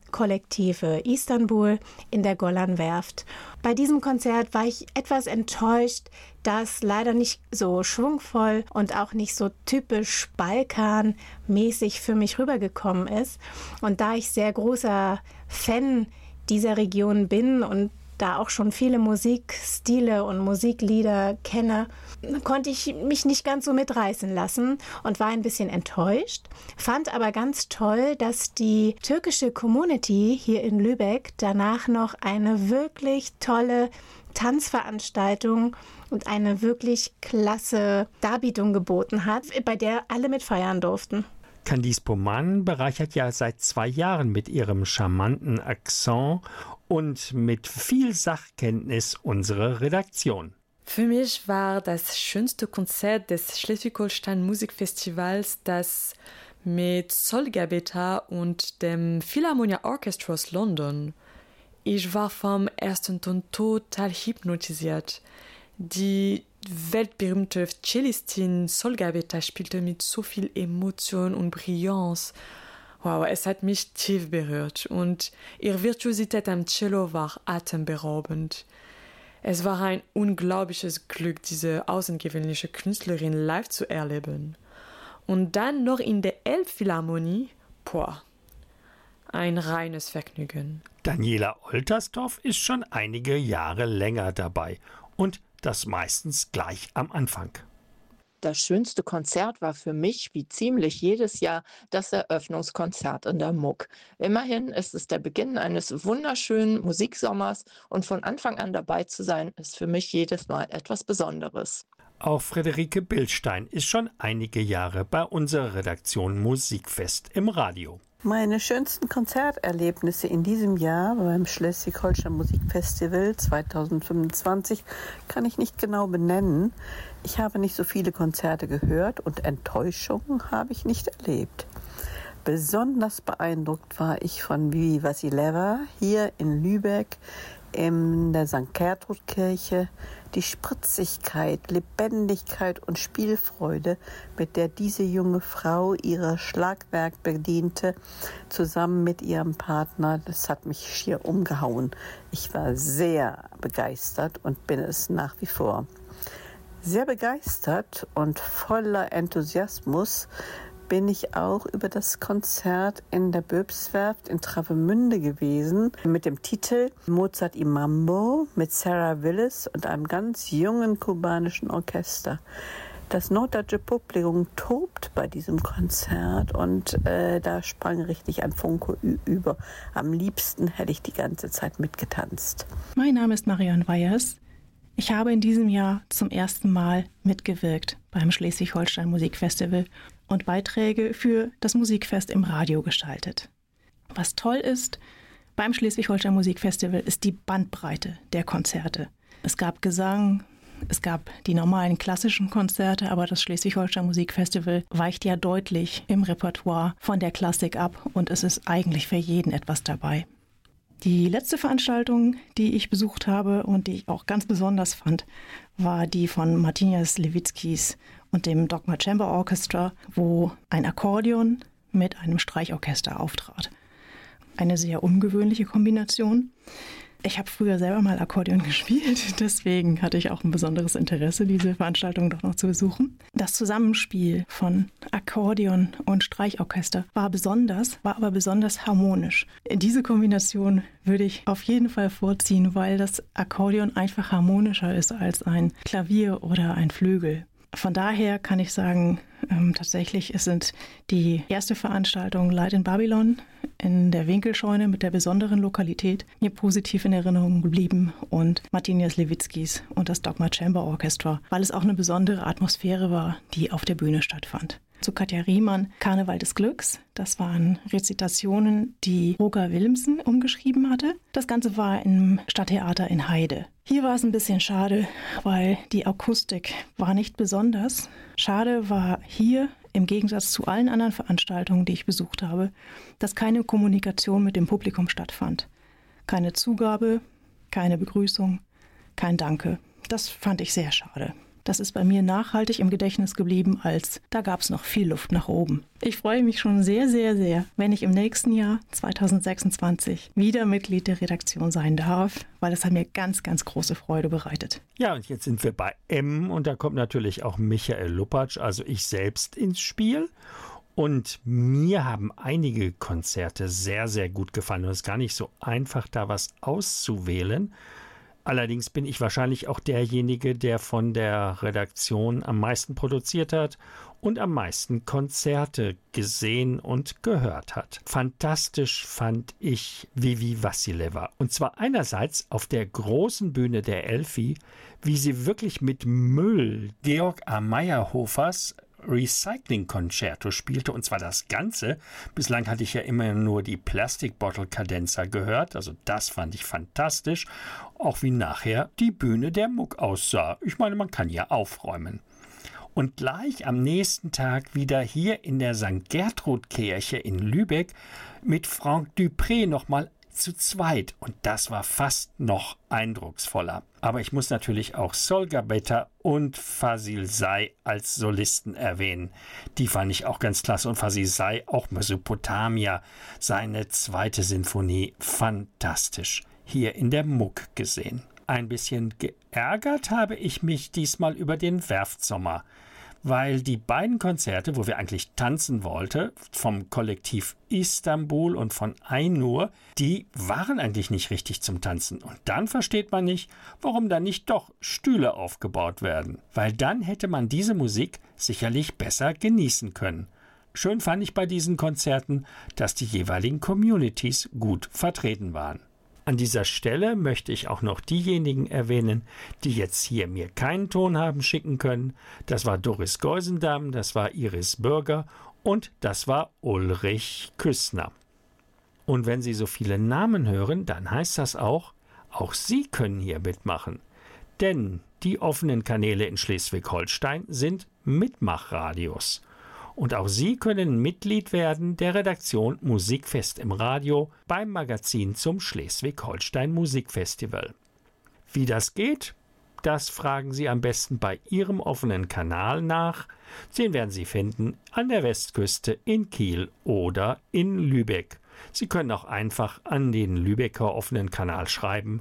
Kollektive Istanbul in der Golan-Werft. Bei diesem Konzert war ich etwas enttäuscht, das leider nicht so schwungvoll und auch nicht so typisch Balkan-mäßig für mich rübergekommen ist. Und da ich sehr großer Fan dieser Region bin und da auch schon viele Musikstile und Musiklieder kenne, konnte ich mich nicht ganz so mitreißen lassen und war ein bisschen enttäuscht. Fand aber ganz toll, dass die türkische Community hier in Lübeck danach noch eine wirklich tolle Tanzveranstaltung und eine wirklich klasse Darbietung geboten hat, bei der alle mitfeiern durften.
Candice Pomann bereichert ja seit 2 Jahren mit ihrem charmanten Akzent und mit viel Sachkenntnis unsere Redaktion.
Für mich war das schönste Konzert des Schleswig-Holstein Musikfestivals das mit Solgabeta und dem Philharmonia Orchestra aus London. Ich war vom ersten Ton total hypnotisiert. Die weltberühmte Cellistin Solgabeta spielte mit so viel Emotion und Brillanz. Wow, es hat mich tief berührt und ihre Virtuosität am Cello war atemberaubend. Es war ein unglaubliches Glück, diese außergewöhnliche Künstlerin live zu erleben. Und dann noch in der Elbphilharmonie, ein reines Vergnügen.
Daniela Oltersdorf ist schon einige Jahre länger dabei und das meistens gleich am Anfang.
Das schönste Konzert war für mich, wie ziemlich jedes Jahr, das Eröffnungskonzert in der MUK. Immerhin ist es der Beginn eines wunderschönen Musiksommers und von Anfang an dabei zu sein, ist für mich jedes Mal etwas Besonderes.
Auch Friederike Bildstein ist schon einige Jahre bei unserer Redaktion Musikfest im Radio.
Meine schönsten Konzerterlebnisse in diesem Jahr beim Schleswig-Holstein Musikfestival 2025 kann ich nicht genau benennen. Ich habe nicht so viele Konzerte gehört und Enttäuschungen habe ich nicht erlebt. Besonders beeindruckt war ich von Vivi Vassileva hier in Lübeck in der St. Gertrud-Kirche. Die Spritzigkeit, Lebendigkeit und Spielfreude, mit der diese junge Frau ihr Schlagwerk bediente, zusammen mit ihrem Partner, das hat mich schier umgehauen. Ich war sehr begeistert und bin es nach wie vor. Sehr begeistert und voller Enthusiasmus bin ich auch über das Konzert in der Böbswerft in Travemünde gewesen mit dem Titel Mozart y Mambo mit Sarah Willis und einem ganz jungen kubanischen Orchester. Das norddeutsche Publikum tobt bei diesem Konzert und da sprang richtig ein Funke über. Am liebsten hätte ich die ganze Zeit mitgetanzt.
Mein Name ist Marion Weyers. Ich habe in diesem Jahr zum ersten Mal mitgewirkt beim Schleswig-Holstein Musikfestival und Beiträge für das Musikfest im Radio gestaltet. Was toll ist beim Schleswig-Holstein Musikfestival ist die Bandbreite der Konzerte. Es gab Gesang, es gab die normalen klassischen Konzerte, aber das Schleswig-Holstein Musikfestival weicht ja deutlich im Repertoire von der Klassik ab und es ist eigentlich für jeden etwas dabei. Die letzte Veranstaltung, die ich besucht habe und die ich auch ganz besonders fand, war die von Martinez Lewickis und dem Dogma Chamber Orchestra, wo ein Akkordeon mit einem Streichorchester auftrat. Eine sehr ungewöhnliche Kombination. Ich habe früher selber mal Akkordeon gespielt, deswegen hatte ich auch ein besonderes Interesse, diese Veranstaltung doch noch zu besuchen. Das Zusammenspiel von Akkordeon und Streichorchester war aber besonders harmonisch. Diese Kombination würde ich auf jeden Fall vorziehen, weil das Akkordeon einfach harmonischer ist als ein Klavier oder ein Flügel. Von daher kann ich sagen, tatsächlich es sind die erste Veranstaltung Light in Babylon in der Winkelscheune mit der besonderen Lokalität mir positiv in Erinnerung geblieben und Martinez Lewickis und das Dogma Chamber Orchestra, weil es auch eine besondere Atmosphäre war, die auf der Bühne stattfand. Zu Katja Riemann, Karneval des Glücks. Das waren Rezitationen, die Roger Willemsen umgeschrieben hatte. Das Ganze war im Stadttheater in Heide. Hier war es ein bisschen schade, weil die Akustik war nicht besonders. Schade war hier, im Gegensatz zu allen anderen Veranstaltungen, die ich besucht habe, dass keine Kommunikation mit dem Publikum stattfand. Keine Zugabe, keine Begrüßung, kein Danke. Das fand ich sehr schade. Das ist bei mir nachhaltig im Gedächtnis geblieben, als da gab es noch viel Luft nach oben. Ich freue mich schon sehr, sehr, sehr, wenn ich im nächsten Jahr 2026 wieder Mitglied der Redaktion sein darf, weil es hat mir ganz, ganz große Freude bereitet.
Ja, und jetzt sind wir bei M und da kommt natürlich auch Michael Lupatsch, also ich selbst, ins Spiel. Und mir haben einige Konzerte sehr, sehr gut gefallen. Und es ist gar nicht so einfach, da was auszuwählen. Allerdings bin ich wahrscheinlich auch derjenige, der von der Redaktion am meisten produziert hat und am meisten Konzerte gesehen und gehört hat. Fantastisch fand ich Vivi Vassileva. Und zwar einerseits auf der großen Bühne der Elfi, wie sie wirklich mit Müll Georg A. Meyerhofers Recycling-Concerto spielte, und zwar das Ganze. Bislang hatte ich ja immer nur die Plastic Bottle Cadenza gehört, also das fand ich fantastisch, auch wie nachher die Bühne der Muck aussah. Ich meine, man kann ja aufräumen. Und gleich am nächsten Tag wieder hier in der St. Gertrud-Kirche in Lübeck mit Franck Dupré nochmal zu zweit, und das war fast noch eindrucksvoller. Aber ich muss natürlich auch Sol Gabetta und Fazil Say als Solisten erwähnen. Die fand ich auch ganz klasse, und Fazil Say auch Mesopotamia, seine zweite Sinfonie, fantastisch. Hier in der Muck gesehen. Ein bisschen geärgert habe ich mich diesmal über den Werftsommer, weil die beiden Konzerte, wo wir eigentlich tanzen wollten, vom Kollektiv Istanbul und von Aynur, die waren eigentlich nicht richtig zum Tanzen. Und dann versteht man nicht, warum da nicht doch Stühle aufgebaut werden. Weil dann hätte man diese Musik sicherlich besser genießen können. Schön fand ich bei diesen Konzerten, dass die jeweiligen Communities gut vertreten waren. An dieser Stelle möchte ich auch noch diejenigen erwähnen, die jetzt hier mir keinen Ton haben schicken können. Das war Doris Geusendam, das war Iris Bürger und das war Ulrich Küssner. Und wenn Sie so viele Namen hören, dann heißt das auch Sie können hier mitmachen. Denn die offenen Kanäle in Schleswig-Holstein sind Mitmachradios. Und auch Sie können Mitglied werden der Redaktion Musikfest im Radio beim Magazin zum Schleswig-Holstein Musikfestival. Wie das geht, das fragen Sie am besten bei Ihrem offenen Kanal nach. Den werden Sie finden an der Westküste in Kiel oder in Lübeck. Sie können auch einfach an den Lübecker offenen Kanal schreiben,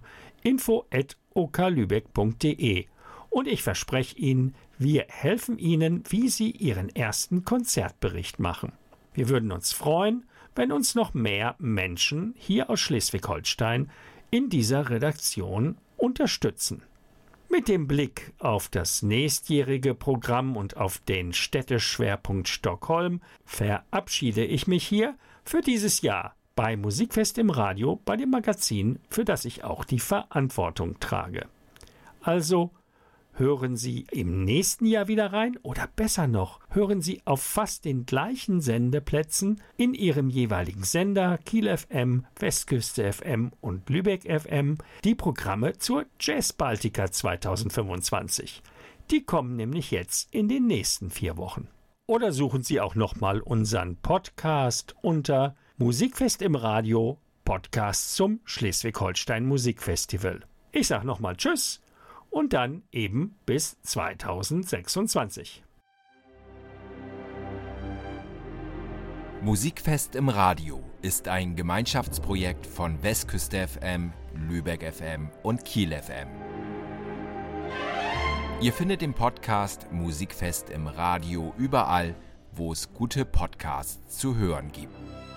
info@oklübeck.de. Und ich verspreche Ihnen, wir helfen Ihnen, wie Sie Ihren ersten Konzertbericht machen. Wir würden uns freuen, wenn uns noch mehr Menschen hier aus Schleswig-Holstein in dieser Redaktion unterstützen. Mit dem Blick auf das nächstjährige Programm und auf den Städteschwerpunkt Stockholm verabschiede ich mich hier für dieses Jahr bei Musikfest im Radio, bei dem Magazin, für das ich auch die Verantwortung trage. Also hören Sie im nächsten Jahr wieder rein oder besser noch, hören Sie auf fast den gleichen Sendeplätzen in Ihrem jeweiligen Sender Kiel FM, Westküste FM und Lübeck FM die Programme zur Jazz Baltica 2025. Die kommen nämlich jetzt in den nächsten 4 Wochen. Oder suchen Sie auch nochmal unseren Podcast unter Musikfest im Radio, Podcast zum Schleswig-Holstein Musikfestival. Ich sage nochmal Tschüss. Und dann eben bis 2026.
Musikfest im Radio ist ein Gemeinschaftsprojekt von Westküste FM, Lübeck FM und Kiel FM. Ihr findet den Podcast Musikfest im Radio überall, wo es gute Podcasts zu hören gibt.